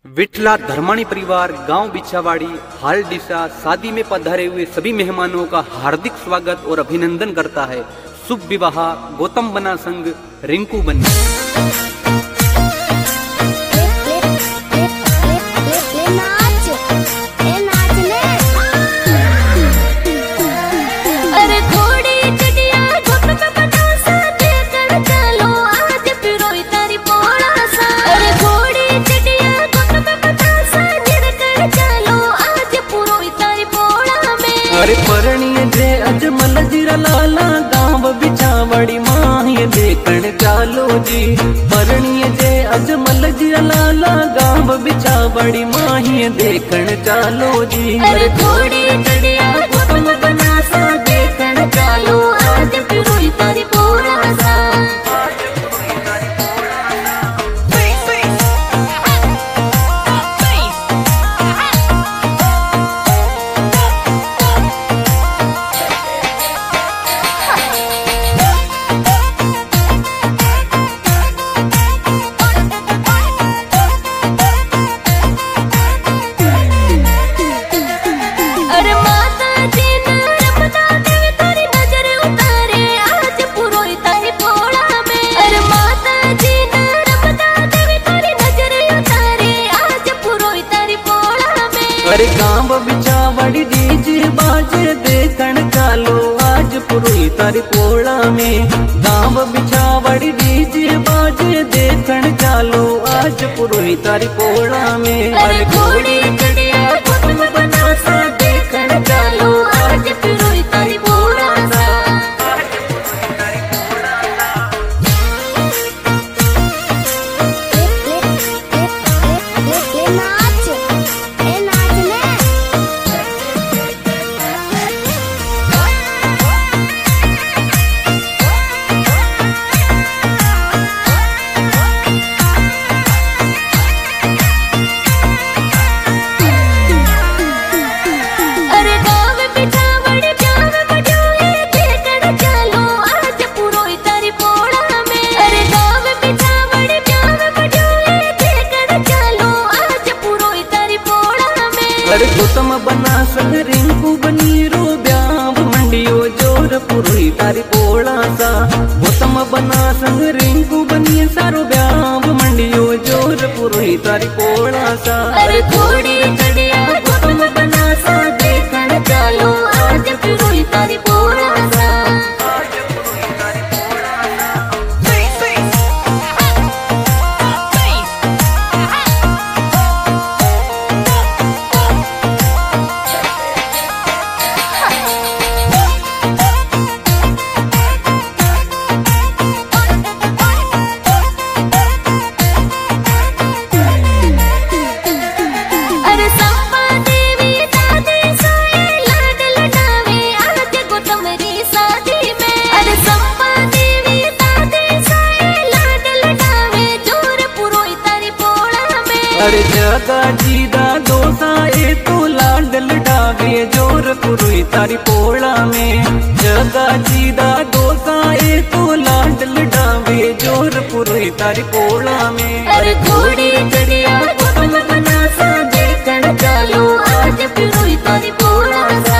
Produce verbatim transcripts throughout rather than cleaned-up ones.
विठला धर्माणी परिवार गांव बिछावाड़ी हाल दिशा शादी में पधारे हुए सभी मेहमानों का हार्दिक स्वागत और अभिनंदन करता है। शुभ विवाह गौतम बना संग रिंकू बनी। अरे परणिय जे अजमल जीरा लाला गांव बिछावड़ी माही देखण चालो जी। परणिय जे अजमल जीरा लाला गांव बिछावड़ी माही देखण चालो जी। अरे घोड़ी चढ़िया गौतम बना सा देखण चालो आज पिरोई तारी पोरा सा। अरे गांव बिछावड़ी डीजे बाजे देखण चालो आज पुरोई तारी पोला में। गांव बिछावड़ी डीजे बाजे देखण चालो आज पुरोई तारी पोला में। अरे घोड़ी चढ़िया गौतम बना सा देखण चालो आज पिरोई तारी पोला सा। अरे गौतम बना संग रिंकू बनी रो ब्याव मंडियो जोर पुरोई तारी पोला सा। गौतम बना संग रिंकू बनी सारो ब्याव मंडियो जोर पुरोई तारी पोला सा। अरे घोड़ी चढ़िया गौतम बना सा देखण चालो आज पिरोई तारी पोला सा। अरे जगा जीदा दोसा ए तो लाडल डावे जोर पुरोई तारी पोला में। जगा जीदा दोसा ए तो लाडल डावे जोर पुरोई तारी पोला में। अरे घोड़ी चढ़िया गौतम बना सा देखण चालो आज पिरोई तारी पोला सा।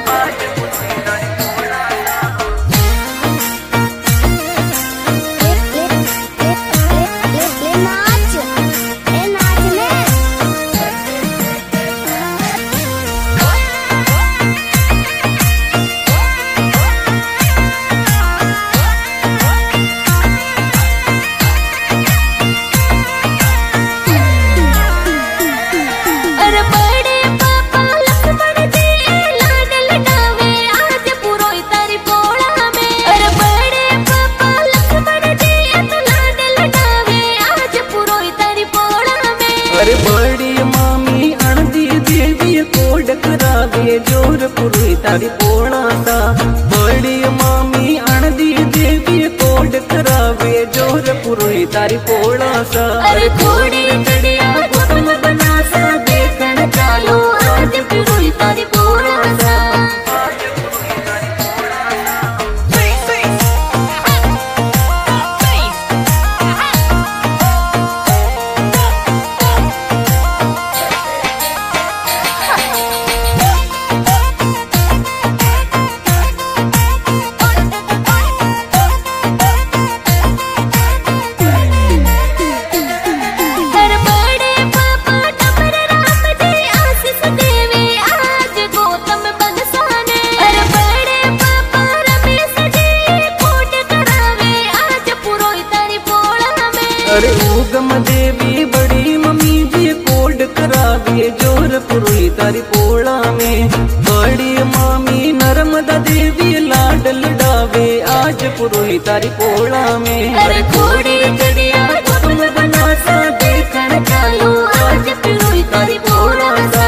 अरे बड़ी मामी अणदी देवी कोड करावे जोर पुरोई तारी पोला सा। बड़ी मामी अणदी देवी कोड करावे जोर पुरोई तारी पोला सा। अरे घोड़ी चढ़िया गौतम बना सा देखण चालो आज पिरोई तारी पोला सा। तारी पोला में। बड़ी मामी नर्मदा देवी लाडल डावे आज पुरोही तारी पोला में। अरे घोड़ी चढ़िया हुक्म बना सा देखण चालो आज पुरोही तारी पोला सा।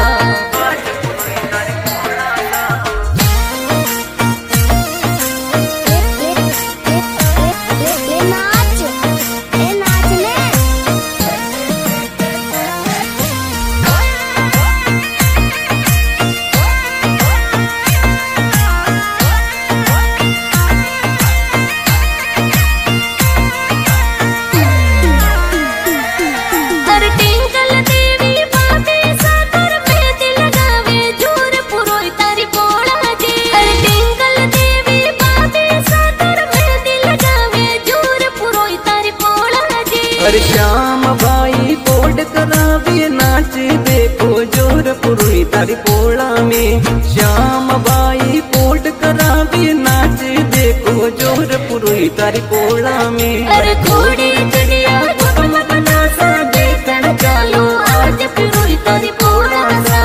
अरे श्याम बाई पोड करावे नाच देखो जोर पुरोही तारी पोला में। श्याम बाई पोड करावे नाच देखो जोर पुरोही तारी पोला में। अरे घोड़ी चढ़िया हुक्म बना सा देखण चालो आज पुरोही तारी पोला सा।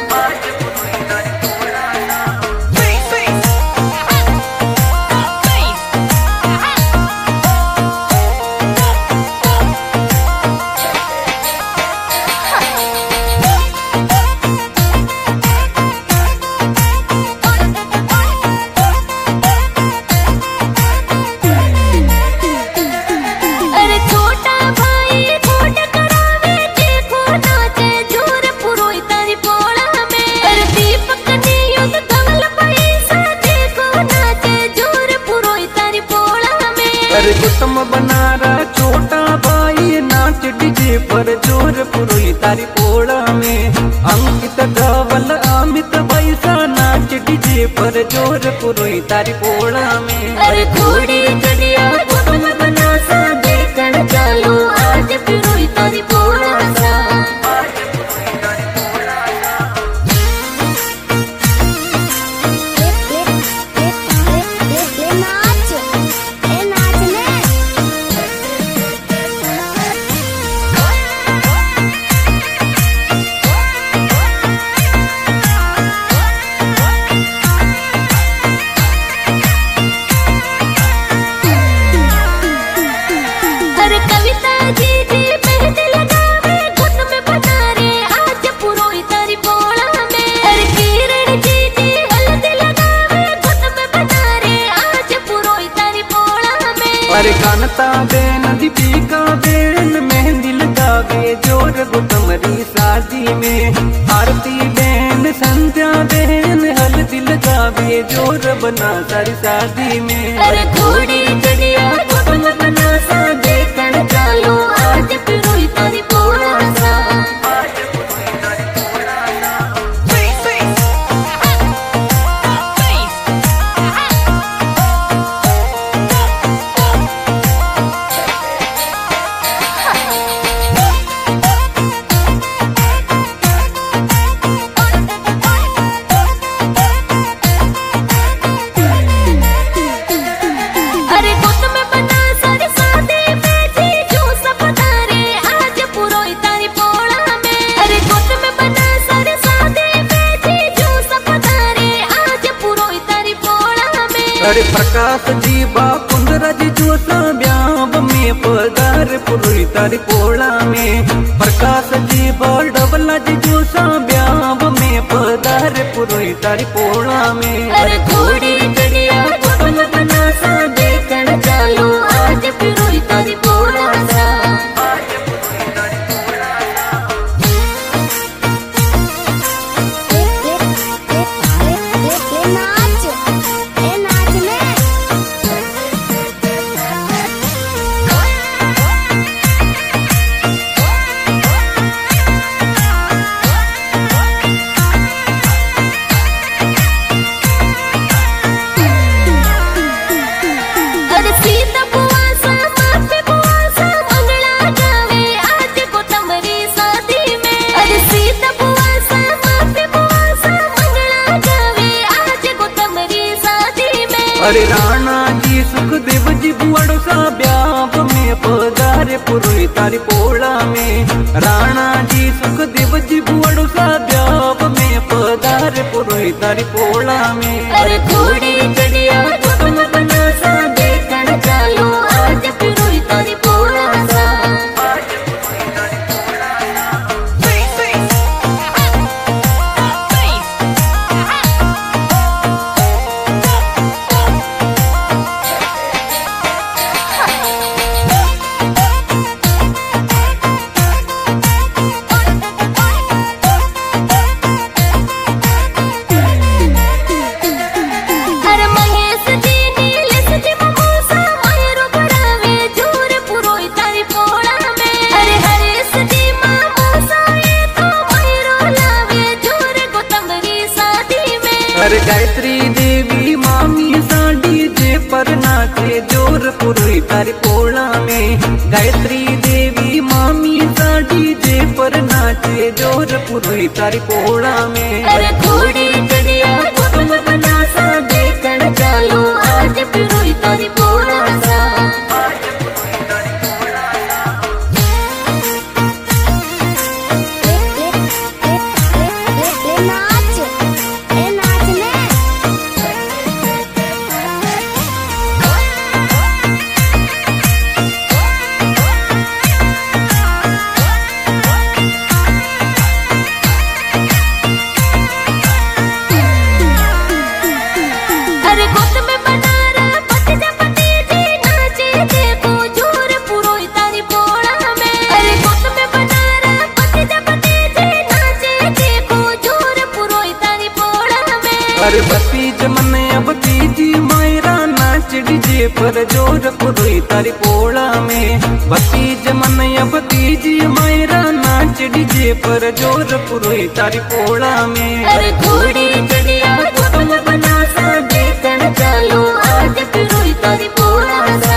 अरे गौतम बनारा छोटा भाई नाच डीजे पर जोर पुरोही तारी पोला में। अंकित धवल अमित बैसा नाच डीजे पर जोर पुरोही तारी पोला में। अरे घोड़ी चढ़िया हुक्म बना सा देखण चालो आज पुरोही तारी पोला सा। अरे कानता बेन दीपिका बेन मेहंदी लगावे जोर गौतमरी शादी में। आरती बेन संध्या बेन हल्दी लगावे जोर बना सारी शादी में। अरे घोड़ी चढ़िया हुक्म बना सा देखण चालो आज पुरोही तारी पोला सा। अरे प्रकाश जी बा कुंदरा जी जोसा ब्याह में पधार पुरोही तारी पोला में। प्रकाश जी बा डबला जी जोसा ब्याह में पधार पुरोही तारी पोला में। अरे घोड़ी चढ़िया हुक्म बना सा देखण चालो आज पुरोही तारी पोला सा। अरे राणा जी सुखदेव जी बुआड़ो सा ब्याह में पधारे पुरोही तारी पोला में। राणा जी सुखदेव जी बुआड़ो सा ब्याह में अरे पुरोई तारी पोला में। अरे घोड़ी चढ़िया कुटुंब बना सा देखण चालो आज पिरोई तारी पोला सा। अरे गायत्री देवी मामी साड़ी जे पर नाचे जोर पुरोई तारी पोला में। गायत्री देवी मामी साड़ी जे पर नाचे जोर पुरोई तारी पोला में। अरे घोड़ी चढ़िया कुटुंब बना सा देखण चालो आज पिरोई तारी पोला सा। अरे भतीज मने अब तीजी मायरा नाच डीजे पर जोर पुरोई तारी पोला में। भतीज मने अब तीजी मायरा नाच डीजे पर जोर पुरोई तारी पोला में। अरे घोड़ी चढ़िया कुटुंब बना सा देखण चालो आज पिरोई तारी पोला सा।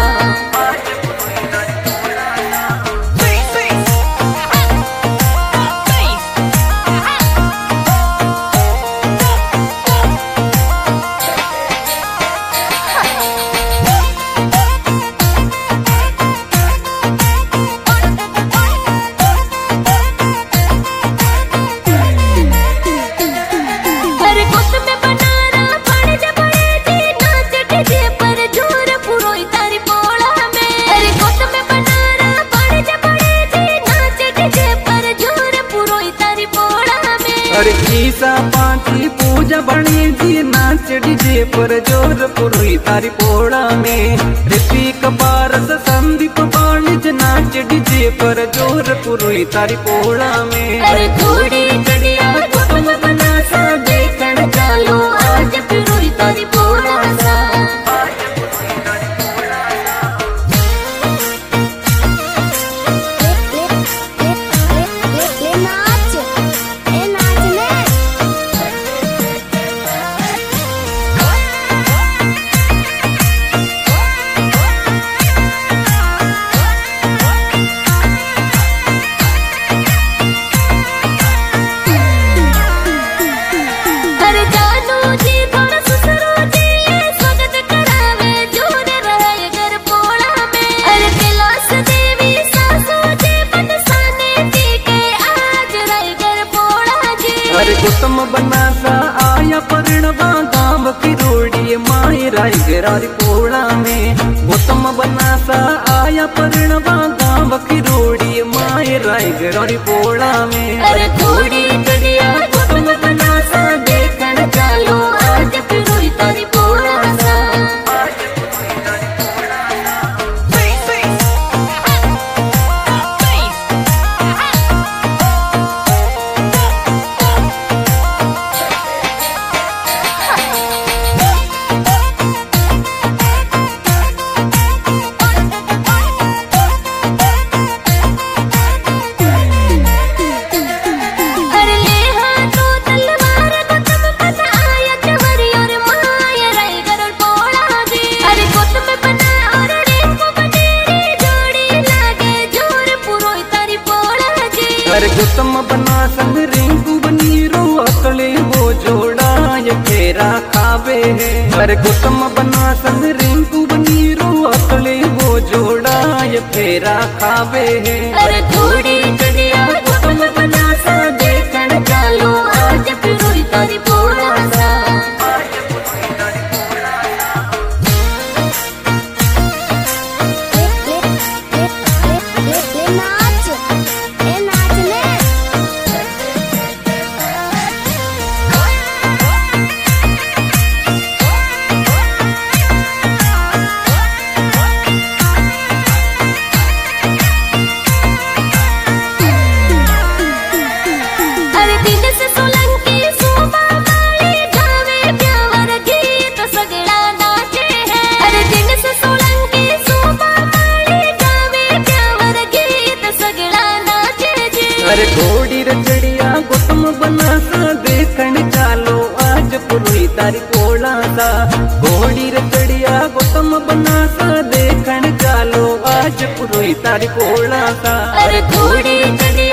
अरे ईसा पांची पूजा बनी जी नाच डीजे पर जोर पुरोई तारी पोला में। ऋतिक पारस संदीप वाणिज नाच डीजे पर जोर पुरोई तारी पोला में। अरे घोड़ी चढ़िया कुटुंब बना सा देखण चालो आज पिरोई तारी पोला सा। अरे गौतम बनासा आया परिणवा गांव की रोड़ी माई राय गरारी पोला में। गौतम बनासा आया परिणवा गांव की रोड़ी माई राय गरारी पोला में। अरे घोड़ी चढ़िया कुटुंब बना सा देखण चालो आज पिरोई तारी पोला सा। अरे गौतम बना संग रिंकू बनी रो अकले वो जोड़ा ये फेरा खावे है। अरे गौतम बना संग रिंकू बनी रो अकले वो जोड़ा ये फेरा खावे है। अरे घोड़ी चढ़िया गौतम बना सा देखण चालो आज पिरोई तारी पोला। अरे दिन से सोलंकी शोभा वाली गावे प्यावर गीत सगड़ा नाचे है। अरे दिन से सोलंकी शोभा वाली गावे प्यावर गीत सगड़ा नाचे जी। अरे घोड़ी रचड़िया गौतम बनासा देखण चालो आज पुरई तारी कोला सा। घोड़ी रचड़िया गौतम बनासा देखण चालो आज पुरई तारी कोला सा। अरे घोड़ी रचड़िया